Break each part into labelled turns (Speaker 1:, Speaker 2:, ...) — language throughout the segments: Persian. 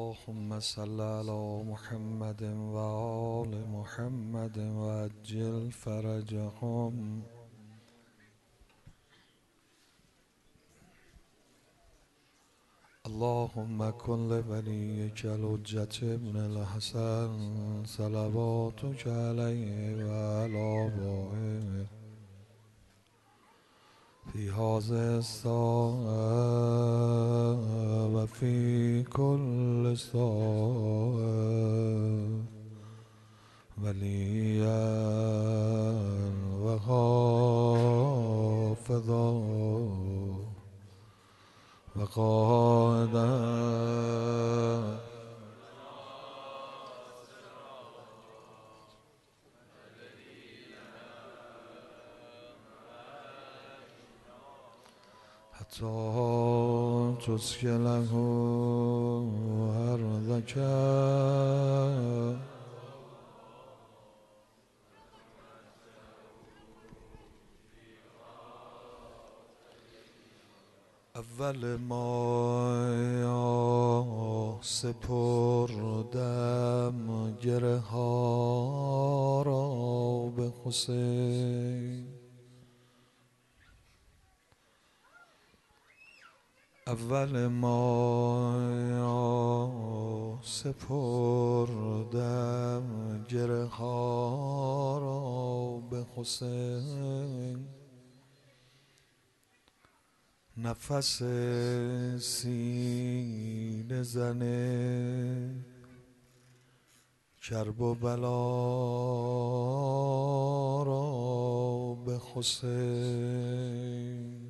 Speaker 1: اللهم صل على محمد وآل محمد وعجل فرجهم. اللهم كن لوليك الحجة ابن الحسن صلواتك عليه وعلى آبائه في هذه الساعة وفي كل ساعة وليا وحافظا وقائدا حتى تسكنه أرضك اول ما سپردم گره ها را به حسین، اول ما سپردم گره ها را به حسین، نفس سینه زنه کرب و بلا را به حسین،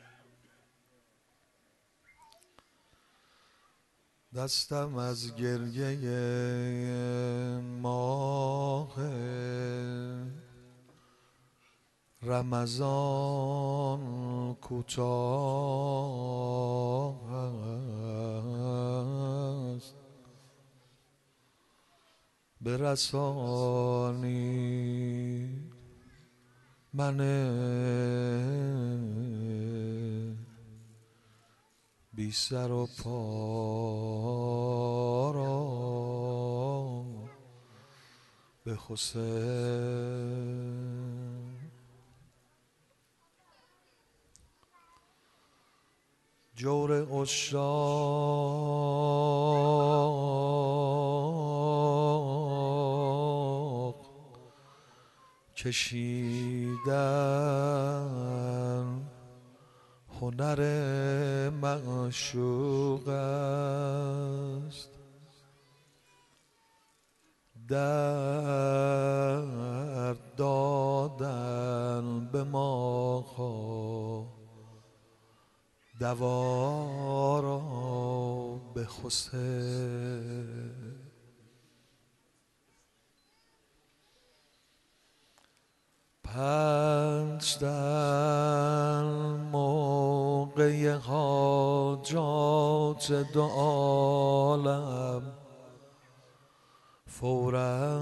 Speaker 1: دستم از گریه ماه رمضان کوتاه است، برسانی من بی سر و پا را به حسین. جور عشاق کشیدن هنر معشوق است، درد دادن به ما دوا را به حسین. پنج در موقع حاجات دو عالم فوراً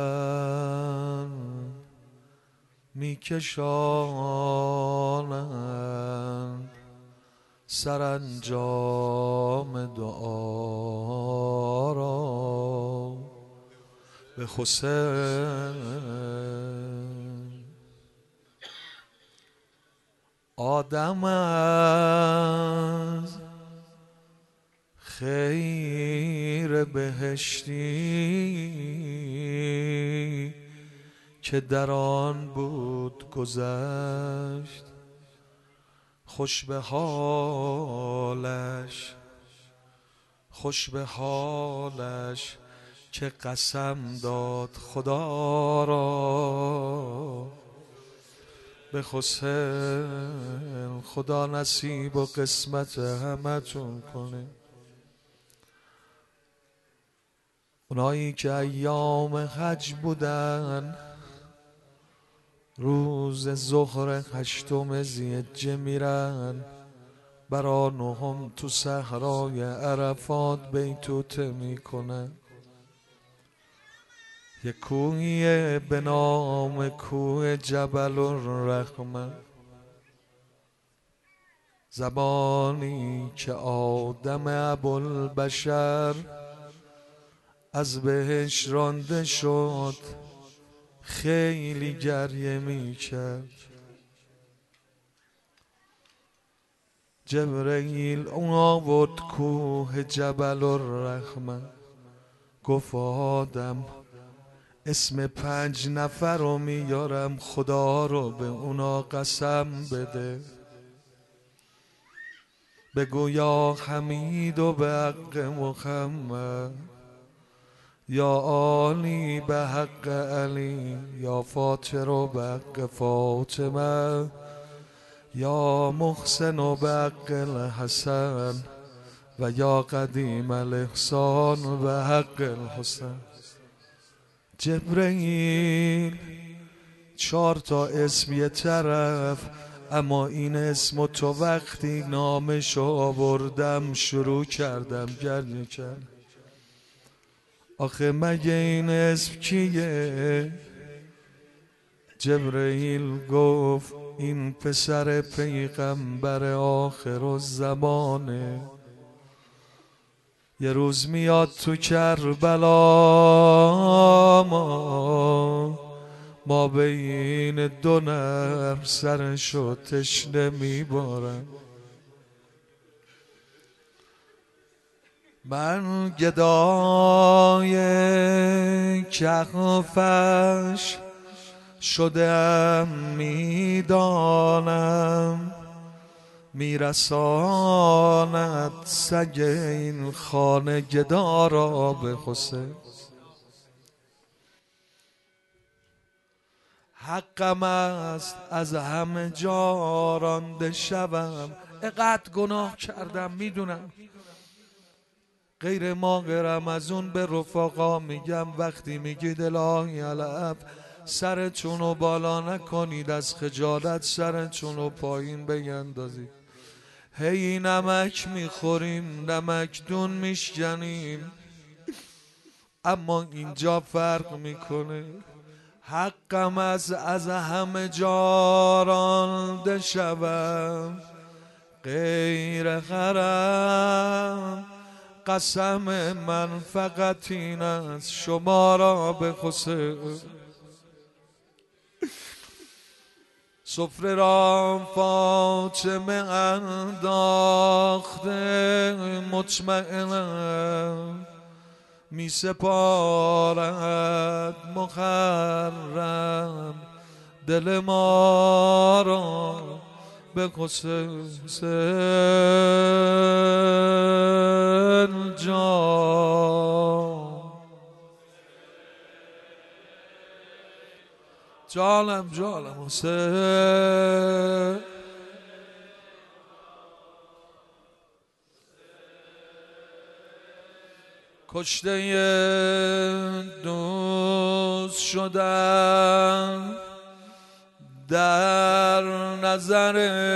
Speaker 1: میکشانند سرانجام دعا را به حسین. آدم از خیر بهشتی که در آن بود گذشت، خوش به حالش خوش به حالش که قسم داد خدا را به حسین. خدا نصیب و قسمت همتون کنه. اونایی که ایام حج بودن روز ظهر 8 ذی‌حجه میرن، برا نهم تو صحرای عرفات بیتوته میکنن. یک کوهیه به نام کوه جبل الرحمه، زمانی که آدم ابوالبشر از بهش رانده شد خیلی گریه میکرد. جبرئیل اون آورد کوه جبل الرحمه، گفت آدم اسم 5 نفر رو میارم، خدا رو به اونا قسم بده. بگو یا حمید و به حق محمد، یا عالی به حق علی، یا فاطر و به حق فاطمه، یا محسن و به حق الحسن، و یا قدیم الاحسان و به حق الحسن. جبرئیل 4 تا اسم یه طرف، اما این اسم تو وقتی نامشو آوردم شروع کردم گریه کرد. آخه مگه این اسم کیه؟ جبرئیل گفت این پسر پیغمبر آخر الزمانه، یه روز میاد تو کربلا، ما بین 2 نر سرشو تشنه میبارم. من گدای کهفش شدم میدانم، میرساند سگ این خانه گدا را به حسین. حقم است از همه جا رانده شوم، اقدر گناه کردم میدونم. غیر ماغرم از اون به رفقا میگم وقتی میگید الهی علب سرتونو بالا نکنید، از خجالت سرتونو پایین بیندازید. هی نمک میخوریم نمک دون میشکنیم، اما اینجا فرق میکنه. حقم از همه جا رانده شوم، غیر حرم قسم من فقط این است شما را به حسین. سفره را فاطمه انداخته، مطمئنم می سپارد محرم دل ما را به حسین جان. جانم حسین. کشته دوست شدن در نظر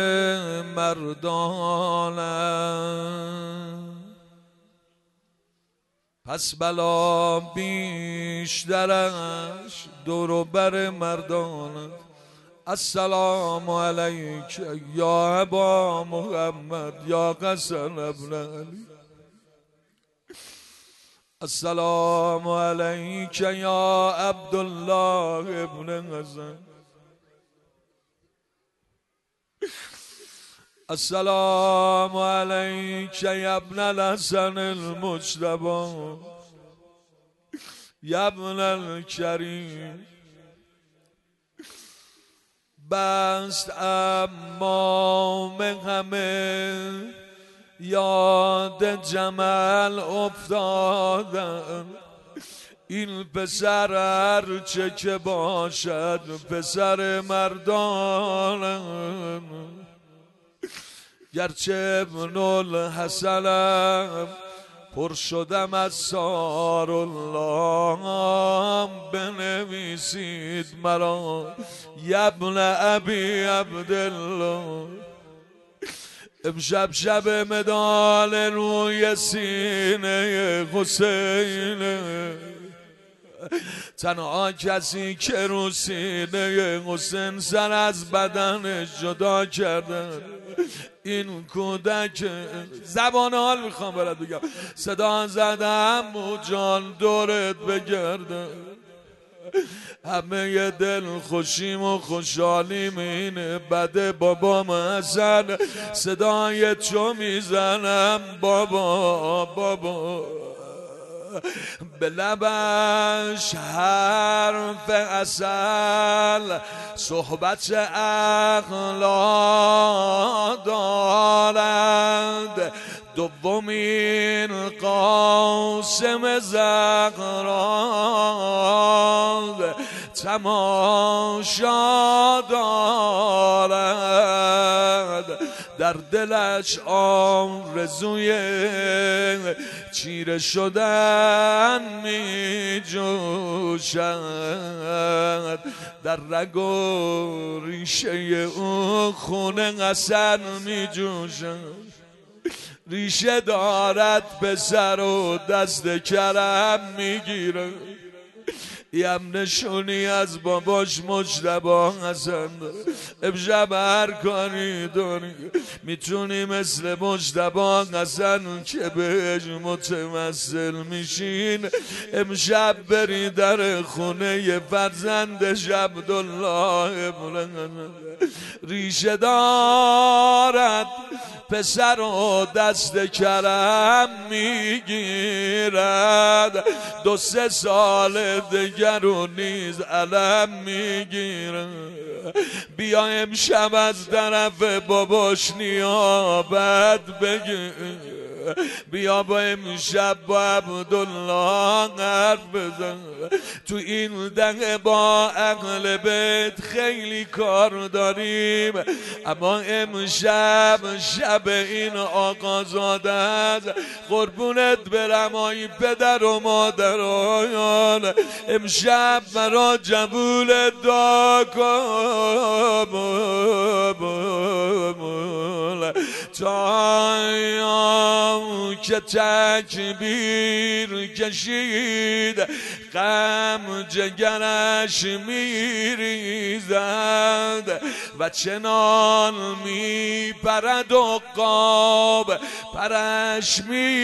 Speaker 1: مردانم، پس بلا بیشترش دور و بر مردانم. السلام علیک یا ابا محمد یا حسن ابن علی، السلام علیک یا عبدالله ابن حسن، السلام علیک یا ابن الحسن المجتبی یا ابن الکریم. بست امام همه یاد جمل افتادن، این پسر هرچه که باشد پسر مردانم. گرچه ابن الحسنم پر شدم از سار الله، بنویسید مرا ابن ابی عبدالله. امشب شب مدال روی سینه حسین، تنها کسی که رو سینه حسین سر از بدنش جدا کرده این کودک. زبان حال میخوام برات بگم. صدا زدم و جان دورت بگرده، همه دل خوشیم و خوشحالیم اینه. بده بابام حسن صدای چو میزنم بابا بابا، به لبش حرف اصل صحبت عقلا دارد، دومین قاسم زغرا تماشا دارد، در دلش آرزوی چیره شدن می جوشد، در رگ و ریشه او خون حسن می جوشد. ریشه دارد به سر و دست کرم میگیره، یم نشونی از باباش مجتبی حسن داره. امشب هر کاری داری میتونی مثل مجتبی حسن که بهش متوسل میشین امشب بری در خونه فرزندش عبدالله ابن حسن. ریشه دارد پسر و دست کرم میگیرد، 2-3 سال دیگر و نیز علم میگیرد. بیا امشب از طرف باباش نیابت بگیر، بیا با امشب با عبدالله حرف بزن. تو این دقیقه با اهل بیت خیلی کار داریم، اما امشب شب این آقازاده است. قربونت برم آی پدر و مادران، امشب برا جبول دا کن تا که تکبیر کشید غم جگرش میریزد و چنان میپرد و قاب پرش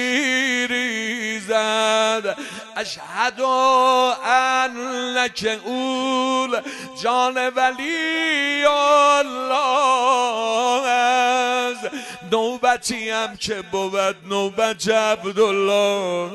Speaker 1: میریزد. اشهد انک اول جان ولی الله است، نوبتی هم که بود نوبت عبدالله.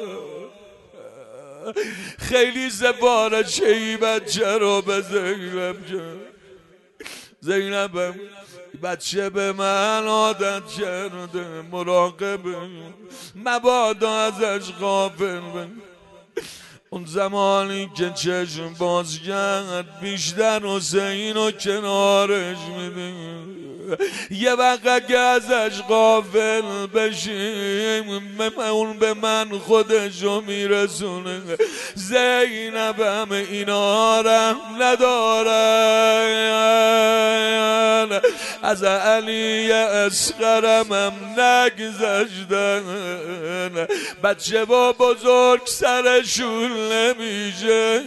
Speaker 1: خیلی زباره چه بچه رو به زینب جان، زینبم بچه به من عادت کرده، مراقبه مبادا ازش غافل بن. اون زمانی که چشم باز کرد بیشتر حسین و کنارش میده. یه وقت که ازش غافل بشیم اون به من خودشو میرسونه. زینبم اینا رحم ندارن، از علی اصغرم هم نگذشتن، بچه و بزرگ سرشون نمیشه.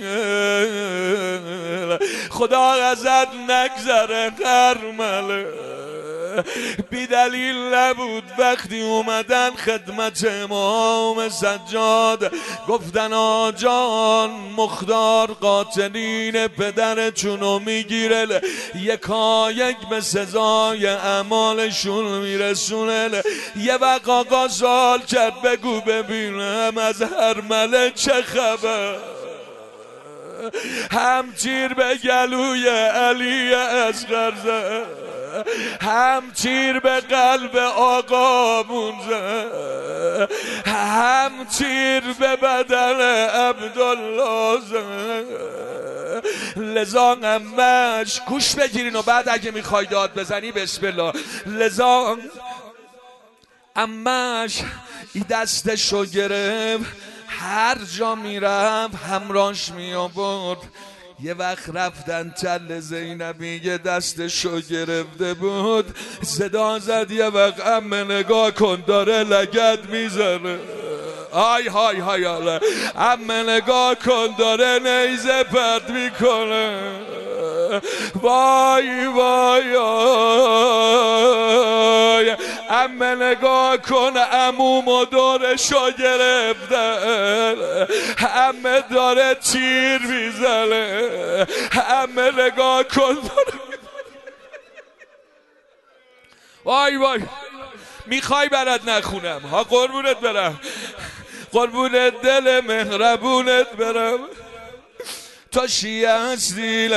Speaker 1: خدا ازت نگذره قرمله، بی دلیل نبود وقتی اومدن خدمت امام سجاد گفتن آجان مختار قاتلین پدرتونو میگیره، یکایک به سزای اعمالشون میرسونه. یه وقت آقا سوال کرد بگو ببینم از هرمله چه خبر؟ هم تیر به گلوی علی اصغر زد، هم تیر به قلب آقامون زد، هم تیر به بدن عبدالله زد. لذا امش گوش بگیرین و بعد اگه میخوای داد بزنی بسم الله. لذا امش ای دستشو گرفت، هر جا میرفت همراش میآورد. یه وقت رفتن تل زینبی یه دستشو گرفته بود، صدا زد یه وقت امه نگاه کن داره لگد میزنه. آی های های آله. عمه نگاه کن داره نیزه پرت میکنه. وای وای وای. عمه نگاه کن عمومو دورشو گرفتن. عمه داره تیر میزنه. عمه نگاه کن وای وای. میخوای برات نخونم ها؟ قربونت برم، قربونت دل مهربونت برم. تا شیعه هستی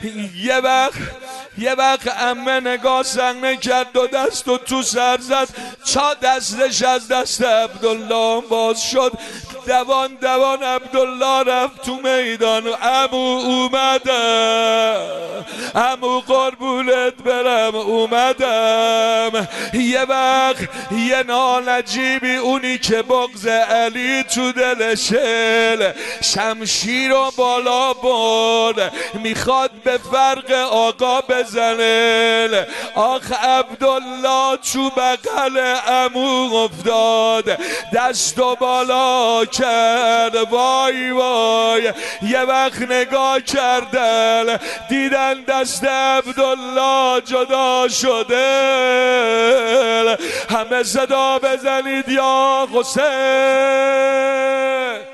Speaker 1: یه وقت عمه نگاه سنگ نکرد، دو دست و تو سر زد، چا دستش از دست عبدالله باز شد. دوان دوان عبدالله رفت تو میدان. عمو اومدم، عمو قربونت برم اومدم. یه وقت یه نالجیبی اونی که بغض علی تو دلشه، شمشیر و بالا برد میخواد به فرق آقا بزنه. آخ عبدالله تو بغل عمو افتاد، دست و بالا کرد. وای وای. یه وقت نگاه کردن دیدن دست عبدالله جدا شده. همه صدا بزنید یا حسین.